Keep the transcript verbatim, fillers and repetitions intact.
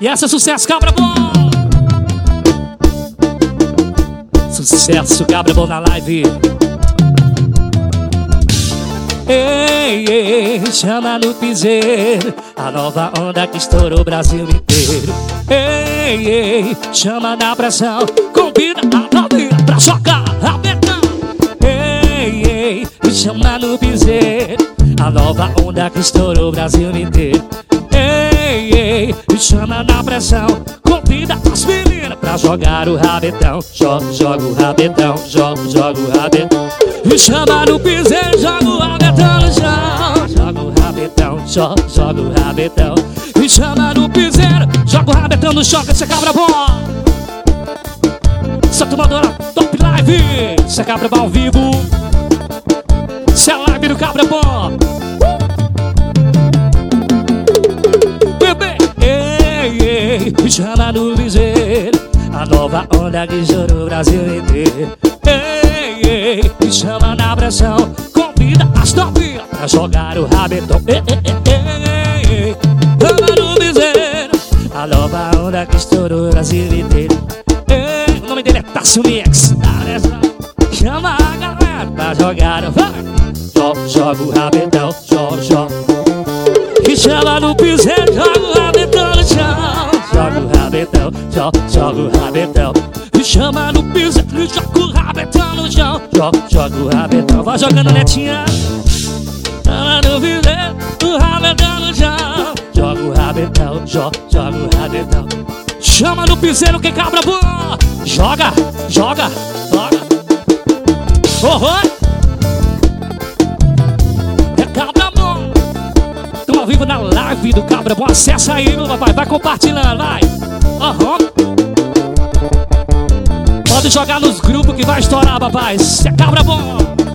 E essa é sucesso, cabra bom. Sucesso, cabra bom na live. Ei, ei, chama no piseiro, a nova onda que estourou o Brasil inteiro. Ei, ei, chama na pressão, convida a novinha pra jogar rabetão. Ei, ei, chama no piseiro, a nova onda que estourou o Brasil inteiro. Ei, ei, chama na pressão, convida as meninas pra jogar o rabetão. Joga, joga o rabetão, joga, joga o rabetão. Me chama no piseiro, joga o rabetão no chão. Joga o rabetão, joga, joga o rabetão. Me chama no piseiro, joga o rabetão no chão. Esse é cabra bom. Essa tomadora top live. Esse é cabra bom ao vivo. Esse é a live do cabra bom. Bebê, ei, ei, me chama no piseiro, a nova onda que estourou o Brasil inteiro. Ei, ei, me chama na pressão, convida as novinhas pra jogar o rabetão. Ei, ei, ei, ei, chama no piseiro, a nova onda que estourou o Brasil inteiro. Ei, o nome dele é Tássio Mix. Chama a galera pra jogar o rabetão. Joga, joga o rabetão, joga, joga. Me chama no piseiro, joga o rabetão no chão. Joga o rabetão, joga, joga o rabetão. Me chama no piseiro, joga o rabetão no chão. Joga, joga o rabetão, vai jogando netinha. Chama no piseiro, o rabetão no chão. Joga o rabetão, joga, joga o rabetão. Chama no piseiro, que cabra boa. Joga, joga, joga. Oh, oh. É cabra bom. Estamos ao vivo na live do cabra bom. Acessa aí, meu papai, vai compartilhando, vai. Aham. Pode jogar nos grupos que vai estourar, papai. Isso é cabra bom.